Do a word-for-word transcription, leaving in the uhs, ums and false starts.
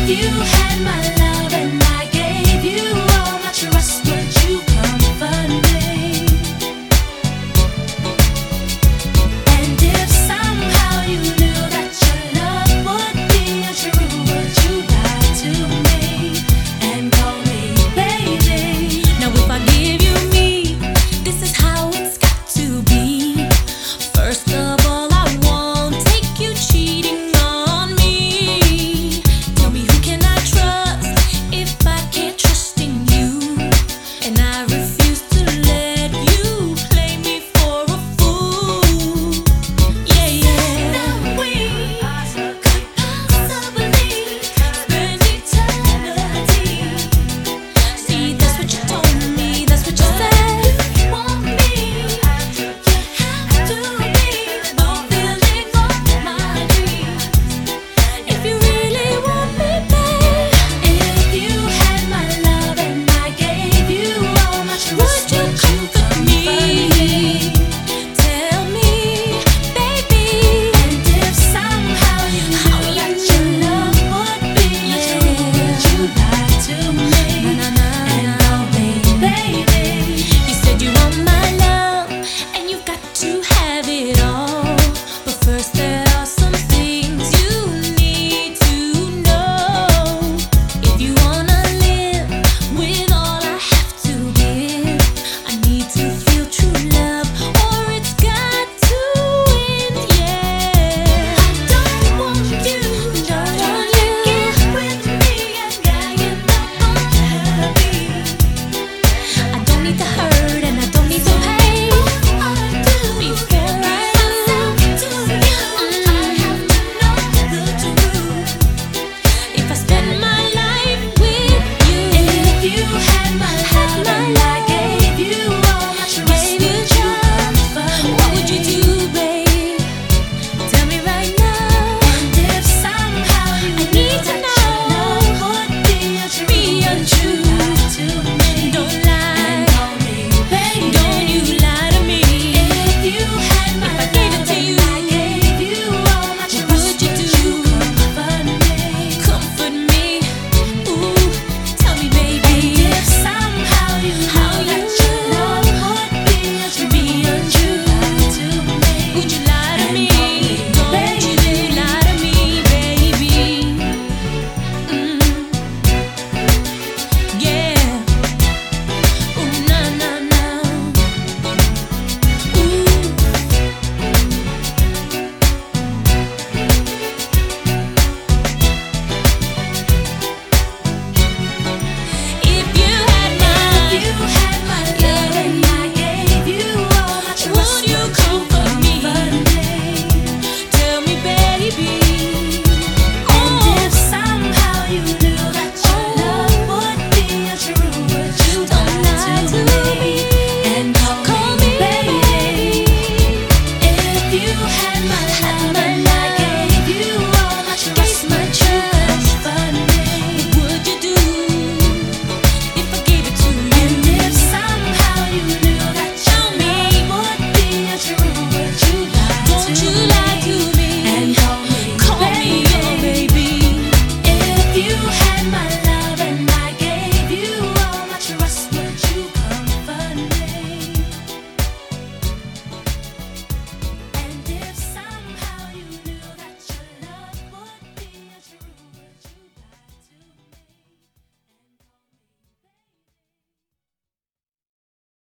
you had my love and I gave you all my trust, would you comfort me? And if somehow you knew that your love would be untrue, would you lie to me and call me baby? Now if I give you me, this is how it's got to be. First of all, I won't take you cheating on me. Tell me, who can I trust if I can't trust in you? And I refuse to let you play me for a fool. Yeah, yeah. Now we could possibly spend eternity. See, that's what you told me, that's what you said. You want me, you have to be fulfilling all my dreams. If you really want me, babe, If you had my love and I gave you all my trust, would you would you comfort comfort me? me? Tell me, baby. And if somehow you knew that your love would be untrue, would you lie to me and call me baby? You said you want my love, and you've got to have it all. But first, there are some things you need to know. If you wanna live with all I have to give, I need to feel true love, or it's got to end. Yeah, I don't want you to get with me and get unhappy. I don't need the hurt, and I don't need the pain. All I do Before I myself to you. I have to know the truth. If I spend my life with you, If you had my love and I gave you all my trust, Gave you would you comfort what would you me? do, babe? Tell me right now. And if somehow you I knew need to that know. your love would be untrue, Be would untrue. you lie to me Don't and lie, call me baby? don't you lie to me. If you had my If I gave it love to and you, I gave you all my trust, would you would do? you comfort me? Comfort me, ooh, tell me, baby. If somehow you How knew you that your love would be untrue, Be would you lie to me? Would you lie to And me? call me Don't baby? you lie to me, baby. Mm. Yeah. Ooh, na na na. Ooh. If you had my, If you had my love and I gave you all my trust, would you comfort me? Tell me, baby. And if somehow you knew that your love would be untrue, would you Don't lie lie to to me me. and call Call me me baby? baby. If you had my love